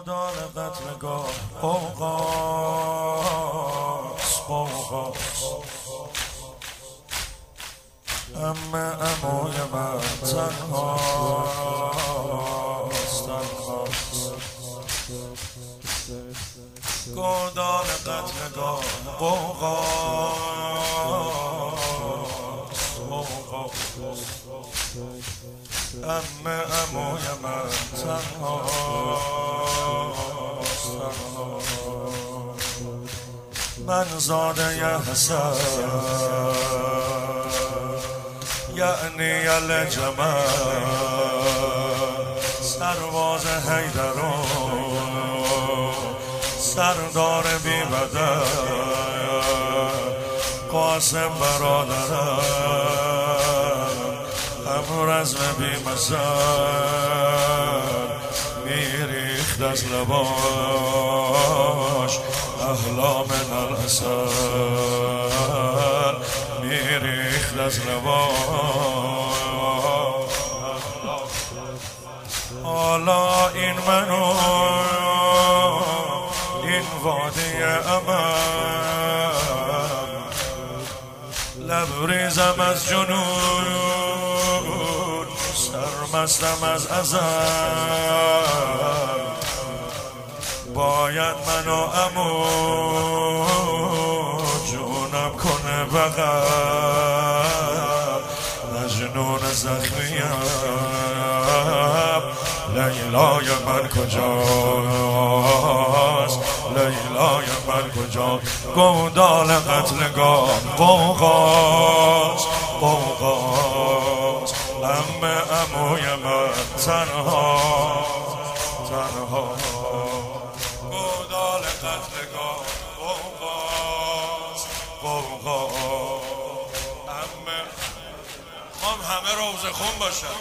گودال قتلگاه قوقاس عموی من تنهاست گودال قتلگاه قوقاس عموی من تنهاست من زاده ی حسن یعنی الجمل سرباز حیدرون سردار بی بدل قاسم برادرم همرزم بی مثل میریخت از لباش احلام العسل میریخت از لباش. حالا این منو این وادی امل لبریزم از جنون سرمستم از ازل باید منو عمو جونم کنه بغل مجنون زخمیم لیلای من کجاست لیلای من کجاست گودال قتلگاه قوقاس عموی من تنها گودال قتلگاه قوقاس همه روز خون باشن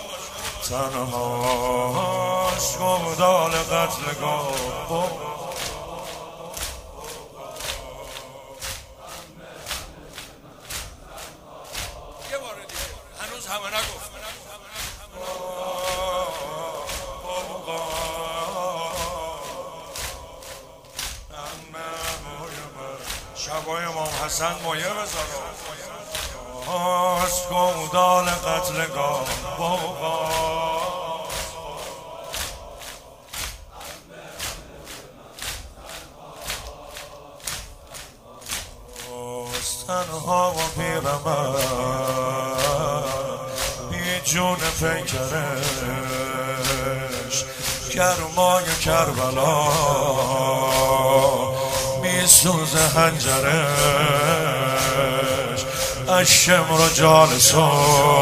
تنهاش گودال قتلگاه یه بار دیگه هنوز همه نگفت شبای امام حسن مایه بذارم گودال قتلگاه تنها و بیرمد بی جون پیکرش گرمای کربلا می سوزه هنجرش الشمر جالسون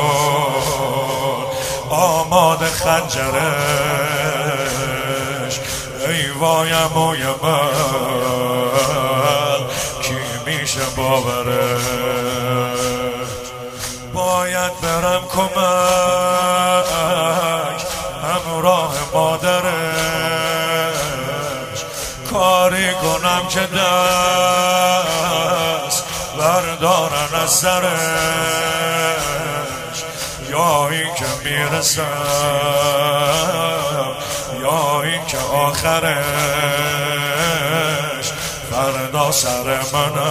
آماده خنجرش ای وای عموی من کی میشه باورش باید برم کمک همراه مادرش کاری کنم که دست بردارن از سرش یا این که میرسم یا این که آخرش فردا سر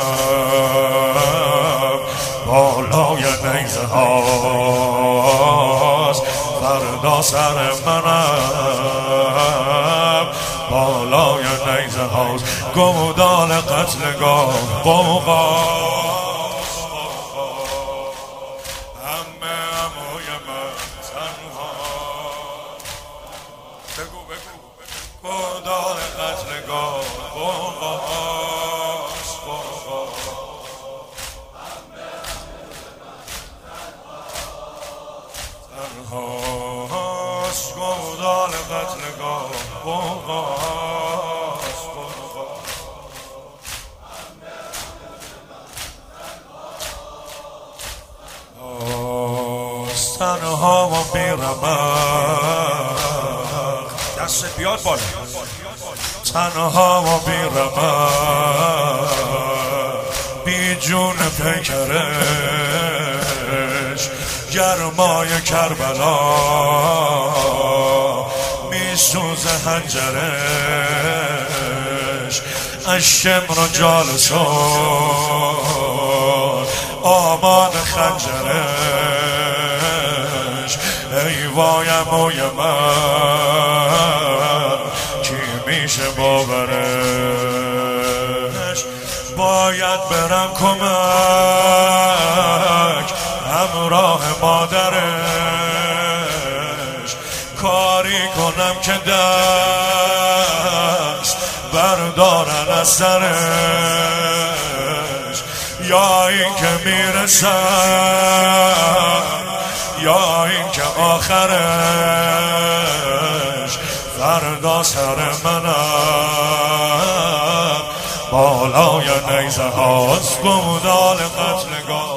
منم بالای نیزه هاست فردا سر منم بالای نیزه هاست گودال قتلگاه قوقاس عموی من تنها بگو گودال قتلگاه قوقاس تنهاست گودال قتلگاه قوقاس تنها و بیرمق دست بیاد بالا تنها و بیرمق بی جون پیکرش گرمای کربلا می سوز هنجرش الشمر و جالسون آمان خنجرش ای وای موی من کی میشه باورش باید برم کمک همراه مادرش کاری کنم که دست بردارن از سرش یا این که میرسن یا این که آخرش فردا سر منم بالای نیزه هاست گودال قتلگاه